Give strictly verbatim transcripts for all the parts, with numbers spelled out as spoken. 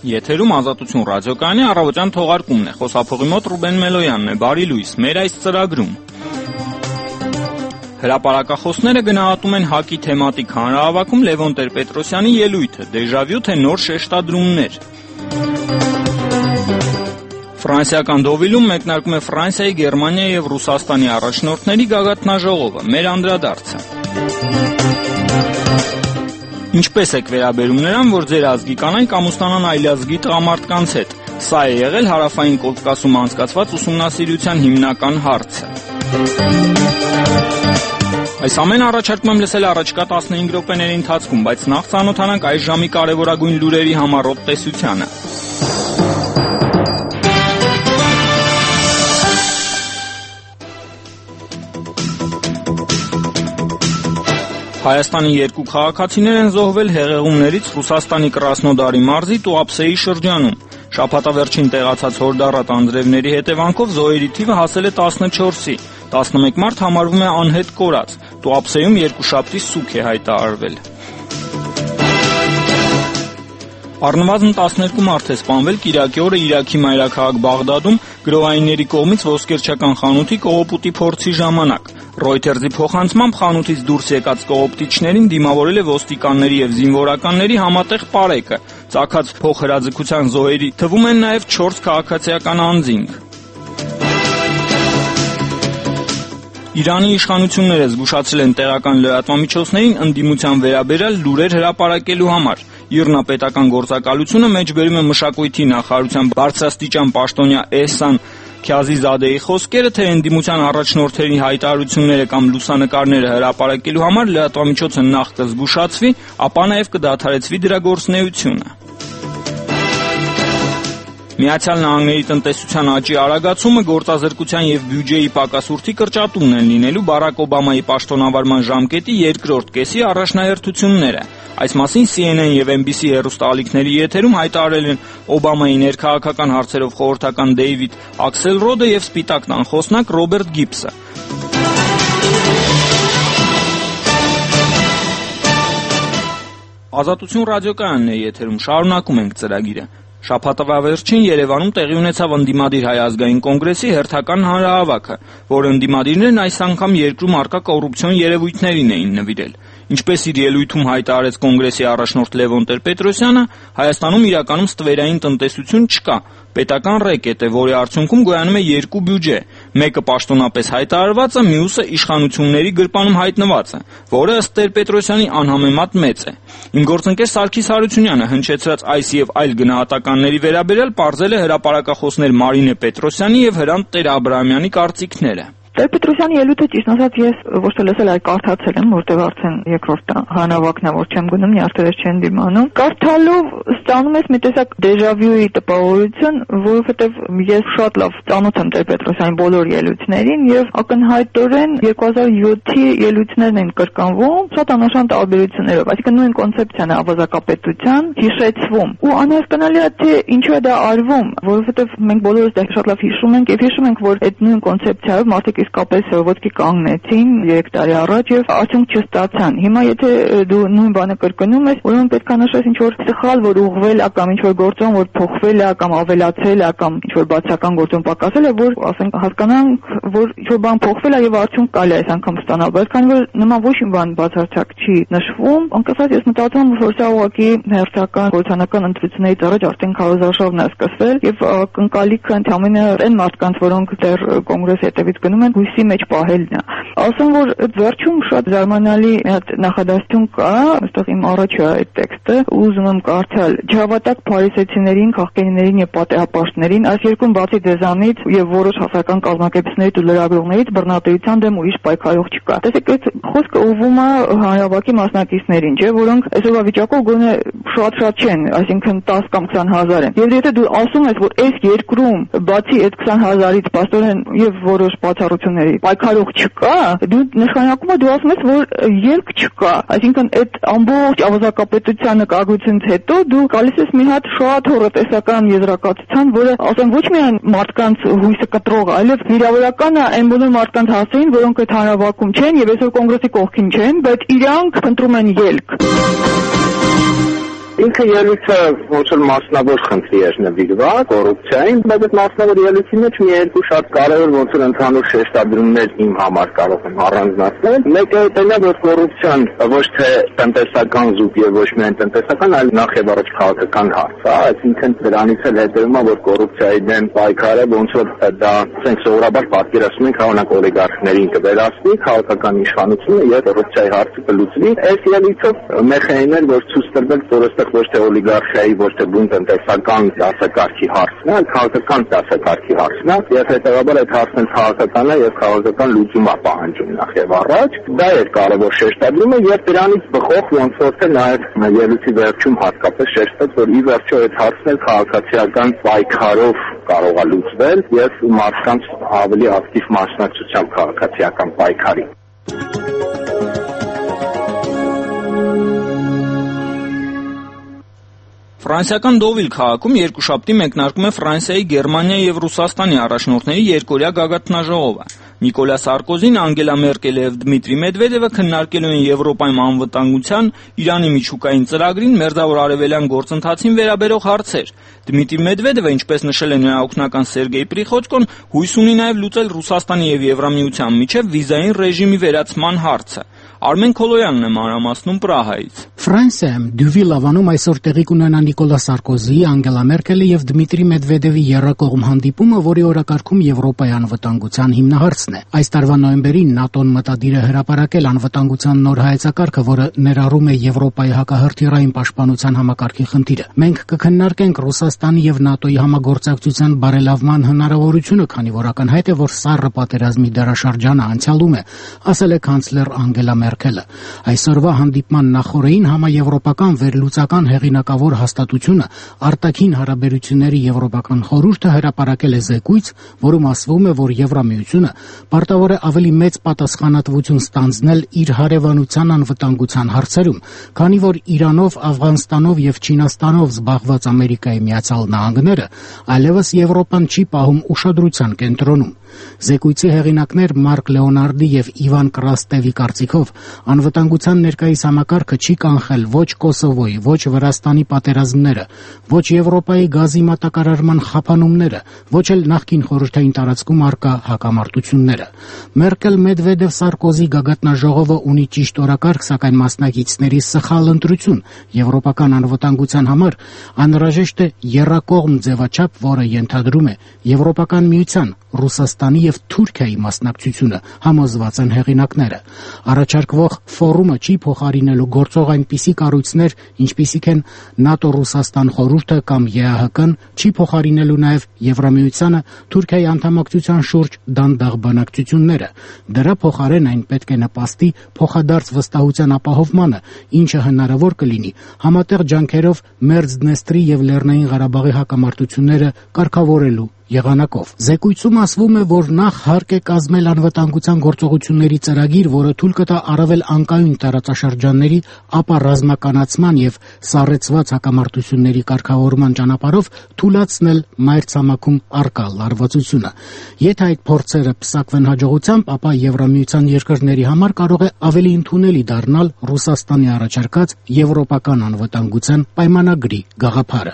Եթերում Ազատություն ռադիոկայանի առավոտյան թողարկումն է, խոսափողի մոտ Ռուբեն Մելոյանն է, բարի լույս, մեր այս ծրագրում։ Հրապարակախոսները գնահատում են ՀԱԿ-ի թեմատիկ հանրահավաքում Լևոն Տեր-Պետրոսյանի ելույթը, դեժավյու թե նոր շեշտադրումներ։ Ֆրանսիական Դովիլում մեկնարկում է Ֆրանսիայի, Գերմանիայի և Ռուսաստանի առաջնորդների գագաթնաժողովը, մեր անդրադարձը։ Ինչպես եք վերաբերում նրան, որ ձեր ազգի կանայք ամուսնանան այլազգի տղամարդկանց հետ։ Սա է եղել Հարավային Կովկասում անցկացված ուսումնասիրության հիմնական հարցը։ Այս ամենը առաջարկում եմ լսել առաջիկա տասնհինգ րոպեների ընթացքում, բայց նախ ծանոթանանք այս ժամի կարևորագույն լուրերի համառոտ տեսությանը։ Հայաստանի երկու քաղաքացիներ են զոհվել հեղեղումներից Ռուսաստանի Կրասնոդարի մարզի Տուապսեի շրջանում։ Շաբաթավերջին տեղացած հորդառատ անձրևների հետևանքով զոհերի թիվը հասել է տասնչորսի, տասնմեկ մարդ համարվում է անհետ կորած։ Տուապսեում երկուշաբթի սուգ է հայտարարվել։ Առնվազն տասներկու մարդ է սպանվել կիրակի օրը Իրաքի մայրաքաղաք Բաղդադում գրոհայինների կողմից ոսկերչական խանութի կողոպուտի փորձի ժամանակ։ Ռոյթերզի փոխանցմամբ խանութից դուրս եկած կողոպտիչներին դիմավորել է ոստիկանների և զինվորականների համատեղ պարեկը։ Ծագած փոխհրաձգության զոհերի թվում են նաև չորս քաղաքացիական անձինք։ Իրանի իշխանությունները զգուշացրել են տեղական լրատվամիջոցներին ընդդիմության վերաբերյալ լուրեր հրապարակելու համար։ ԻՌՆԱ պետական գործակալությունը մեջբերում է մշակույթի նախարարության բարձրաստիճան պաշտոնյա Էհսան Քյազիզադեի խոսքերը, թե ընդդիմության առաջնորդների հայտարարությունները կամ լուսանկարները հրապարակելու համար լրատվամիջոցը նախ կզգուշացվի, ապա նաև կդադարեցվի դրա գործունեությունը։ Միացյալ Նահանգների տնտեսության աճի արագացումը գործազրկության և բյուջեի պակասուրդի կրճատումն են լինելու Բարակ Օբամայի պաշտոնավարման ժամկետի երկրորդ կեսի առաջնահերթությունները։ Այս մասին C N N և N B C հեռուստաալիքների եթերում հայտարարել են Օբամայի ներքաղաքական հարցերով խորհրդական Դեյվիդ Աքսելրոդը և Սպիտակ տան խոսնակ Ռոբերտ Գիբսը։ Ազատություն ռադիոկայանն է եթերում, շարունակում ենք ծրագիրը։ Շաբաթավերջին Երևանում տեղի ունեցավ ընդդիմադիր Հայ ազգային կոնգրեսի հերթական հանրահավաքը, որ ընդդիմադիրներն այս անգամ երկրում առկա կոռուպցիոն երևույթներին էին նվիրել։ Ինչպես իր ելույթում հայտարարեց կոնգրեսի առաջնորդ Լևոն Տեր-Պետրոսյանը, Հայաստանում իրականում ստվերային տնտեսություն չկա, պետական ռեկետ է, որի արդյունքում գոյանում է երկու բյուջե, մեկը պաշտոնապես հայտարարված է, մյուսը իշխանությունների գրպանում հայտնված է, որը ըստ Տեր-Պետրոսյանի անհամեմատ մեծ է։ Իմ գործընկեր Սարգիս Հարությունյանը հնչեցրած այս եւ այլ գնահատականների վերաբերյալ պարզել է հրապարակախոսներ Մարինե Պետրոսյանի եւ Հրանտ Տեր-Աբրահամյանի կարծիքները։ Տեր-Պետրոսյանի ելույթը ճիշտ ասած ես ոչ թե լսել, այլ կարդացել եմ, որտեղ արդեն երկրորդ հանրահավաքն է, որ չեմ գնում, նյարդեր չեն դիմանում։ Կարդալով ստանում ես մի տեսակ դեժավյուի տպավորություն, որովհետև ես շատ լավ ծանոթ եմ Տեր-Պետրոսյանի բոլոր ելույթներին եւ ակնհայտորեն երկու հազար յոթի ելույթներն են կրկնվում շատ աննշան տարբերություններով, այսինքն նույն կոնցեպցիան է ավազակապետության հիշեցվում։ Ու անհասկանալի է, թե ինչու է դա արվում, որովհետև մենք բոլորս դա շատ լավ հիշում ենք եւ հիշում ենք, որ այդ նույն կոնցեպցիայով մարդիկ իսկապես ոտքի կանգնեցին երեք տարի առաջ եւ արդյունք չստացան։ Հիմա եթե դու նույն բանը կրկնում ես, ուրեմն պետք է նշես ինչ որ սխալ, որ ուղղվել է կամ ինչ որ գործոն, որ փոխվել է կամ ավելացել է կամ ինչ որ բացական գործոն պակասել է, որ ասենք հասկանանք, որ ինչ որ բան փոխվել է եւ արդյունք կարելի է այս անգամ ստանալ, բայց քանի որ նման ոչ մի բան բացարձակ չի նշվում, անկասած ես մտածում եմ, որ սա ուղղակի հերթական գործանական ընտրություններից առաջ արդեն քարոզարշավն է սկսվել եւ ակնկալիքը ընդհանրապես այն մարդկանց, որոնք դեռ կոնգրեսի հետևից գնում են, հույսի մեջ պահելն է։ Ասում որ վերջում շատ զարմանալի այդ նախադասություն կա, այստեղ իմ առաջ է այդ տեքստը, ուզում եմ կարդալ. «Չհավատակ փարիսեցիներին, քաղաքացիներին եւ պատեհապաշտներին, այս երկրում բացի դեզանից եւ որոշ հասարակական կազմակերպություններից ու լրագրողներից բռնատիրության դեմ ուրիշ պայքարող չկա»։ Տեսեք, այդ խոսքը ուղղվում է հանրահավաքի մասնակիցներին, չէ, որոնք այսօրվա վիճակով գոնե շատ-շատ չեն, այսինքն տասը կամ քսան հազար են։ Եվ եթե դու ասում ես, որ այս երկրում բացի այդ քսան հազարից պաստորեն եւ որոշ բացառությունների պայքարող չկա, դու նշանակում է դու ասում ես, որ ելք չկա, այսինքն այդ ամբողջ ավազակապետության նկարագրությունից հետո դու գալիս ես մի հատ շատ հոռետեսական եզրակացության, որը ասեմ ոչ միայն մարդկանց հույսը կտրող, այլև վիրավորական է այն բոլոր մարդկանց հասցեին, որոնք այդ հանրահավաքում չեն եւ այսօր կոնգրեսի կողքին չեն, բայց իրանք փնտրում են ելք։ Ինքը ելույթը ոչ էլ մասնավոր խնդրի էր նվիրված կոռուպցիային, բայց այդ մասնավոր ելույթի մեջ մի երկու շատ կարևոր ոնց որ ընդհանուր շեշտադրումներ իմ համար կարող եմ առանձնացնել։ Մեկը դա է, որ կոռուպցիան ոչ թե տնտեսական զուգ եւ ոչ միայն տնտեսական, այլ նախ եւ առաջ քաղաքական հարց է, այսինքն դրանից էլ հետևում է, որ կոռուպցիայի դեմ պայքարը ոնց որ դա ցենք սովորաբար պատկերացնում ենք հավանակ օլիգարխներին կվերացնի, քաղաքական իշխանությունը եւ կոռուպցիայի հարցը կլուծվի։ Այս ելույթով մեխանիզմն էր, որ ցույց տրվել, որ այստեղ ոչ թե օլիգարխիայի, ոչ թե բուն տնտեսական դասակարգի հարցն է, այլ քաղաքական դասակարգի հարցն է, եւ հետեւաբար այդ հարցն էլ քաղաքական է եւ քաղաքական լուծում է պահանջում նախ եւ առաջ։ Դա էր կարևոր շեշտադրումը եւ դրանից բխող ոնց որ թե նաեւ ելույթի վերջում հատկապես շեշտեց, որ ի վերջո այդ հարցն էլ քաղաքացիական պայքարով կարող է լուծվել եւ մարդկանց ավելի ակտիվ մասնակցությամբ քաղաքացիական պայքարի։ Ֆրանսիական Դովիլ քաղաքում երկուշաբթի մեկնարկում է Ֆրանսիայի, Գերմանիայի եւ Ռուսաստանի առաջնորդների երկօրյա գագաթնաժողովը։ Նիկոլա Սարկոզին, Անգելա Մերկելը եւ Դմիտրի Մեդվեդևը քննարկելու են Եվրոպայում անվտանգության, Իրանի միջուկային ծրագրին, Մերձավոր Արևելյան գործընթացին վերաբերող հարցեր։ Դմիտրի Մեդվեդևը, ինչպես նշել է նրա օգնական Սերգեյ Պրիխոչկոն, հույս ունի նաեւ լուծել Ռուսաստանի եւ Եվրամիության միջև վիզային ռեժիմի վերացման հարցը։ Արմեն Քոլոյանն է մանրամասնում Պրահայից։ Ֆրանսիայում Դյուվիլ Լավանում այսօր տեղի կունենա Նիկոլա Սարկոզիի, Անգելա Մերկելի եւ Դմիտրի Մեդվեդևի եռակողմ հանդիպումը, որի օրակարգում Եվրոպայի անվտանգության հիմնահարցն է։ Այս տարվա նոյեմբերին ՆԱՏՕ-ն մտադիր է հրապարակել անվտանգության նոր հայեցակարգը, որը ներառում է Եվրոպայի հակահրթիռային պաշտպանության համակարգի խնդիրը։ Մենք կքննարկենք Ռուսաստանի եւ ՆԱՏՕ-ի համագործակցության բարելավման հնարավորությունը, քանի որ ակնհայտ է, որ սառը պատերազմի դարաշրջանը անցյալում է, ասել է կանցլեր Անգելա Մերկելը։ Այսօրվա հանդիպման նախօրեին համաեվրոպական վերլուծական հեղինակավոր հաստատությունը արտաքին հարաբերությունների եվրոպական խորհուրդը հրապարակել է զեկույց, որում ասվում է, որ Եվրամիությունը պարտավոր է ավելի մեծ պատասխանատվություն ստանձնել իր հարևանության անվտանգության հարցերում, քանի որ Իրանով, Աֆղանստանով եւ Չինաստանով զբաղված Ամերիկայի Միացյալ Նահանգները այլևս Եվրոպան չի պահում ուշադրության կենտրոնում։ Զեկույցի հեղինակներ Մարկ Լեոնարդի եւ Իվան Կրաստևի կարծիքով անվտանգության ներկայիս համակարգը չի կանխել ոչ Կոսովոյի, ոչ Վրաստանի պատերազմները, ոչ Եվրոպայի գազի մատակարարման խափանումները, ոչ էլ նախկին խորհրդային տարածքում առկա հակամարտությունները։ Մերկել-Մեդվեդև-Սարկոզի գագաթնաժողովը ունի ճիշտ օրակարգ, սակայն մասնակիցների սխալ ընտրություն։ Եվրոպական անվտանգության համար անհրաժեշտ է եռակողմ ձևաչափ, որը ենթադրում է Եվրոպական միության, Ռուսաստանի եւ Թուրքիայի մասնակցությունը, համոզված են հեղինակները։ Առաջարկվող ֆորումը չի փոխարինելու գործող այնպիսի կառույցներ, ինչպիսիք են ՆԱՏՕ-Ռուսաստան խորհուրդը կամ ԵԱՀԿ-ն, չի փոխարինելու նաեւ Եվրամիությանը Թուրքիայի անդամակցության շուրջ դանդաղ բանակցությունները։ Դրա փոխարեն այն պետք է նպաստի փոխադարձ վստահության ապահովմանը, ինչը հնարավոր կլինի համատեղ ջանքերով Մերձդնեստրի եւ Լեռնային Ղարաբաղի հակամարտությունները կարգավորելու եղանակով։ Զեկույցում ասվում է, որ նախ հարկ է կազմել անվտանգության գործողությունների ծրագիր, որը թույլ կտա առավել անկայուն տարածաշրջանների, ապա ռազմականացման եւ սառեցված հակամարտությունների կարգավորման ճանապարհով թույլատրել մայրցամաքում առկա լարվածությունը։ Եթե այդ փորձերը պսակվեն հաջողությամբ, ապա Եվրամիության երկրների համար կարող է ավելի ընդունելի դառնալ Ռուսաստանի առաջարկած եվրոպական անվտանգության պայմանագրի գաղափարը։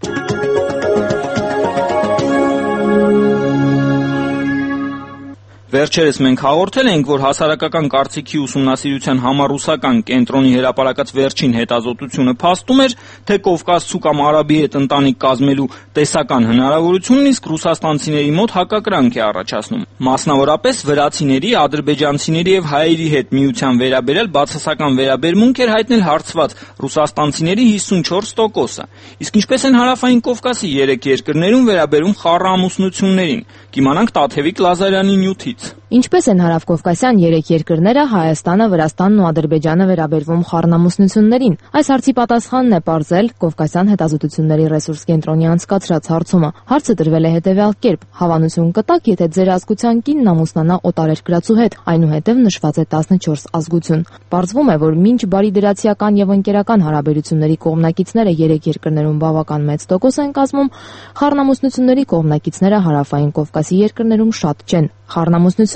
Վերջերս մենք հաղորդել ենք, որ հասարակական կարծիքի ուսումնասիրության համառուսական կենտրոնի հրապարակած վերջին հետազոտությունը փաստում էր, թե կովկասցու կամ արաբի հետ ընտանիք կազմելու տեսական հնարավորությունն իսկ ռուսաստանցիների մոտ հակակրանք է առաջացնում։ Մասնավորապես վրացիների, ադրբեջանցիների եւ հայերի հետ միության վերաբերյալ բացասական վերաբերմունք էր հայտնել հարցված ռուսաստանցիների հիսունչորս տոկոսը։ Իսկ ինչպես են հարավային Կովկասի երեք երկրներում վերաբերում խառնամուսնություններին։ Կիմանանք Տաթևիկ Լազարյանի նյութից։ Ինչպես են հարավկովկասյան երեք երկրները Հայաստանը, Վրաստանն ու Ադրբեջանը վերաբերվում խառնամուսնություններին։ Այս հարցի պատասխանն է պարզել Կովկասյան հետազոտությունների ռեսուրս կենտրոնի անցկացրած հարցումը։ Հարցը տրվել է հետևյալ կերպ. հավանություն կտաք, եթե ձեր ազգության կինն ամուսնանա օտարերկրացու հետ, այնուհետև նշված է տասնչորս ազգություն։ Պարզվում է, որ մինչ բարիդրացիական եւ ընկերական հարաբերությունների կողմնակիցները երեք երկրներում բավական մեծ տոկոս են կազմում, խառնամուսնությունների կողմնակիցները հարավային Կովկասի երկրներում շատ չեն։ Խառնամուսնությունները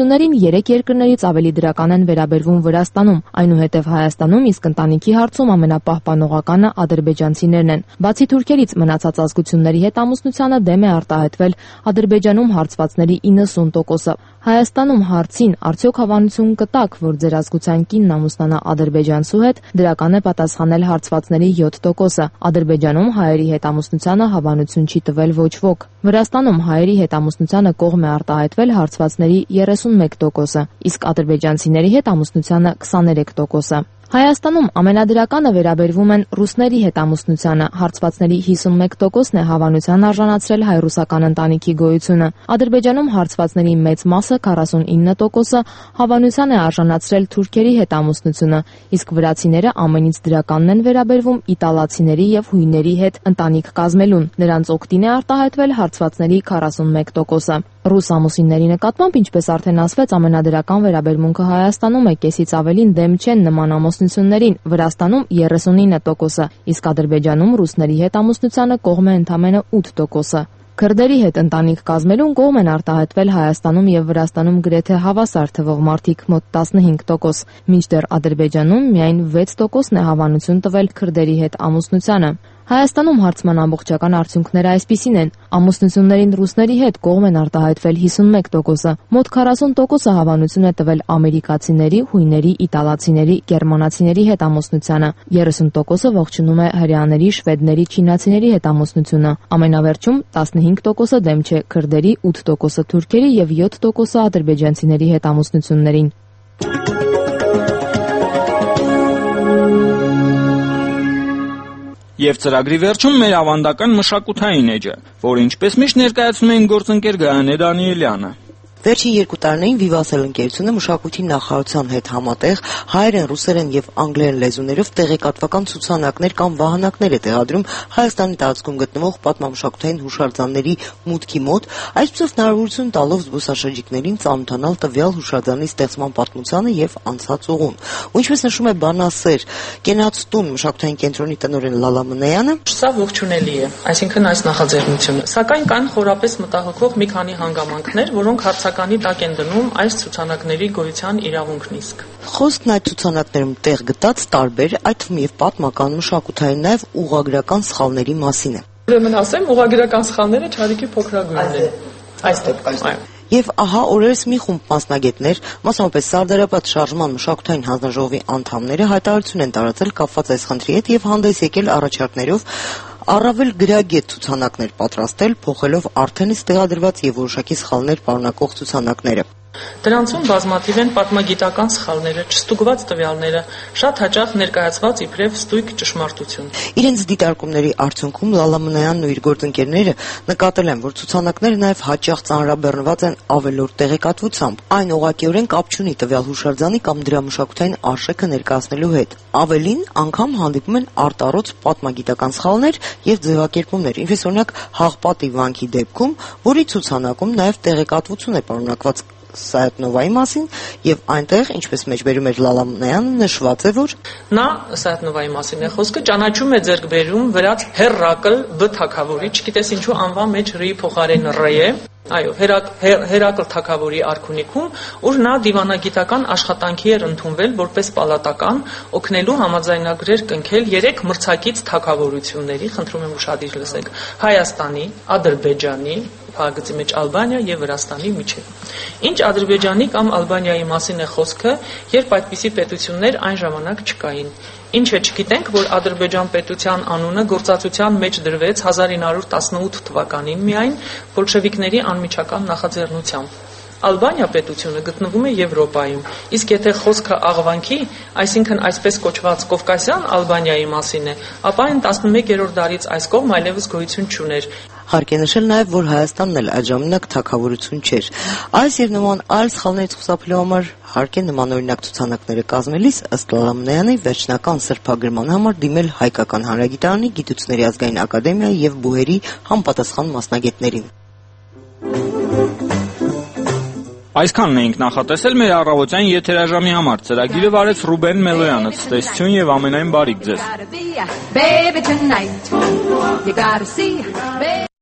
ամուսնություններին երեք երկրներից ավելի դրական են վերաբերվում Վրաստանում, այնուհետև Հայաստանում, իսկ ընտանիքի հարցում ամենապահպանողականը ադրբեջանցիներն են։ Բացի թուրքերից, մնացած ազգությունների հետ ամուսնությանը դեմ է արտահայտվել Ադրբեջանում հարցվածների իննսուն տոկոսը։ Հայաստանում հարցին արդյոք հավանություն կտաք, որ ձեր ազգության կինն ամուսնանա ադրբեջանցու հետ, դրական է պատասխանել հարցվածների յոթ տոկոսը։ Ադրբեջանում հայերի հետ ամուսնությանը հավանություն չի տվել ոչ ոք։ Վրաստանում հայերի հետ ամուսնությանը կողմ է արտահայտվել հարցվածների երեսունմեկ տոկոսը, իսկ ադրբեջանցիների հետ ամուսնությանը քսաներեք տոկոսը։ Հայաստանում ամենադրականը վերաբերվում են ռուսների հետ ամուսնությանը, հարցվածների հիսունմեկ տոկոսն է հավանության արժանացրել հայ-ռուսական ընտանիքի գոյությունը։ Ադրբեջանում հարցվածների մեծ մասը քառասունինը տոկոսը հավանության է արժանացրել թուրքերի հետ ամուսնությունը, իսկ վրացիները ամենից դրականն են վերաբերվում իտալացիների եւ հույների հետ ընտանիք կազմելուն։ Նրանց օգտին է արտահայտվել հարցվածների քառասունմեկ տոկոսը։ Ռուս ամուսինների նկատմամբ, ինչպես արդեն ասվեց, ամենադրական վերաբերմունքը Հայաստանում է, կեսից ավելին դեմ չեն նման ամուսնություններին, Վրաստանում երեսունինը տոկոսը, իսկ Ադրբեջանում ռուսների հետ ամուսնությանը կողմ է ընդամենը ութ տոկոսը։ Քրդերի հետ ընտանիք կազմելուն կողմ են արտահայտվել Հայաստանում եւ Վրաստանում գրեթե հավասար թվող մարդիկ մոտ տասնհինգ տոկոս, մինչդեռ Ադրբեջանում միայն վեց տոկոսն է հավանություն տվել քրդերի հետ ամուսնությանը։ Հայաստանում հարցման ամբողջական արդյունքները այսպիսին են. ամուսնություններին ռուսների հետ կողմ են արտահայտվել հիսունմեկ տոկոսը, մոտ քառասուն տոկոսը հավանություն է տվել ամերիկացիների, հույների, իտալացիների, գերմանացիների հետ ամուսնությանը, երեսուն տոկոսը ողջունում է հրեաների, շվեդների, չինացիների հետ ամուսնությունը, ամենավերջում տասնհինգ տոկոսը դեմ չէ քրդերի, ութ տոկոսը թուրքերի եւ յոթ տոկոսը ադրբեջանցիների հետ ամուսնություններին։ Եվ ծրագրի վերջում մեր ավանդական մշակութային էջը, որը ինչպես միշտ ներկայացնում են գործընկեր Գայանե Դանիելյանը։ Վերջին երկու տարիներին Vivatel ընկերությունը մշակույթի նախարարության հետ համատեղ հայերեն, ռուսերեն եւ անգլերեն լեզուներով տեղեկատվական ցուցանակներ կամ վահանակներ է տեղադրում Հայաստանի տարածքում գտնվող պատմամշակութային հուշարձանների մուտքի մոտ, այսպիսով հնարավորություն տալով զբոսաշրջիկներին ծանոթանալ տվյալ հուշարձանի ստեղծման պատմությանը եւ անցած ուղուն։ Ու ինչպես նշում է բանասեր Կենացտուն մշակութային կենտրոնի տնօրեն Լալա Մնեյանը, սա ողջունելի է, այսինքն այս նախաձեռնությունը, սակայն կան խորապես մտահոգող մի քանի հանգամանքներ, որոնք հարցականի տակ են դնում այս ցուցանակների գոյության իրավունքն իսկ։ Խոսքն այդ ցուցանակներում տեղ գտած տարբեր, այդ թվում եւ պատմական, մշակութային, նաեւ ուղղագրական սխալների մասին է։ Ուրեմն ասեմ, ուղղագրական սխալները չարիքի փոքրագույնն են։ Այստեղ, այո։ Եվ ահա օրերս մի խումբ մասնագետներ, մասնավորապես Սարդարապատ շարժման մշակութային հանձնաժողովի անդամները հայտարարություն են տարածել կապված այս խնդրի հետ եւ հանդես եկել առաջարկներով առավել գրագետ ցուցանակներ պատրաստել, փոխելով արդեն տեղադրված եւ որոշակի սխալներ պարունակող ցուցանակները։ Դրանցում բազմաթիվ են պատմագիտական սխալները, չստուգված տվյալները, շատ հաճախ ներկայացված իբրև ստույգ ճշմարտություն։ Իրենց դիտարկումների արդյունքում Լալա Մնայանն ու իր գործընկերները նկատել են, որ ցուցանակները նաև հաճախ ծանրաբեռնված են ավելորդ տեղեկատվությամբ, այն ուղղակիորեն կապ չունի տվյալ հուշարձանի կամ դրա մշակութային արժեքը ներկայացնելու հետ։ Ավելին, անգամ հանդիպում են արտառոց պատմագիտական սխալներ եւ ձևակերպումներ, ինչպես օրինակ Հաղպատի վանքի դեպքում, որի ցուցանակում նաև տեղեկատվություն է պարունակված Սայաթնովայի մասին եւ այնտեղ, ինչպես մեջբերում էր Լալա Մնայանը, նշված է, որ նա Սայաթնովայի մասին է խոսքը, ճանաչում է ձեռք բերում վրաց Հերակլ Բ թագավորի, չգիտես ինչու անվան մեջ ռի փոխարեն ռ է, այո, Հերակլ թագավորի արքունիքում, ուր նա դիվանագիտական աշխատանքի էր ընդունվել որպես պալատական, օգնելու համաձայնագրեր կնքել երեք մրցակից թագավորությունների, խնդրում եմ ուշադիր լսեք, Հայաստանի, Ադրբեջանի, փակագծի մեջ Ալբանիա եւ Վրաստանի միջեւ։ Ինչ Ադրբեջանի կամ Ալբանիայի մասին է խոսքը, երբ այդպիսի պետություններ այն ժամանակ չկային։ Ինչ է չգիտենք, որ Ադրբեջան պետության անունը գործածության մեջ դրվեց հազար ինը հարյուր տասնութ թվականին միայն բոլշևիկների անմիջական նախաձեռնությամբ։ Ալբանիա պետությունը գտնվում է Եվրոպայում, իսկ եթե խոսքը աղվանքի, այսինքն այսպես կոչված Կովկասյան Ալբանիայի մասին է, ապա այն տասնմեկերորդ դարից այս կողմ այլևս գոյություն չուներ։ Հարկ է նշել նաև, որ Հայաստանն էլ այդ ժամանակ թագավորություն չէր։ Այս եւ նման այլ սխալներից խուսափելու համար հարկ է նմանօրինակ ցուցանակները կազմելիս ըստ Լալա Մնայանի վերջնական սրբագրման համար դիմել Հայկական հանրագիտարանի, Գիտությունների ազգային ակադեմիայի եւ բուհերի համապատասխան մասնագետներին։ Այսքանն էինք նախատեսել մեր առավոտյան եթերաժամի համար։ Ծրագիրը վարեց Ռուբեն Մելոյանը։ Ցտեսություն եւ ամենայն բարիք ձեզ։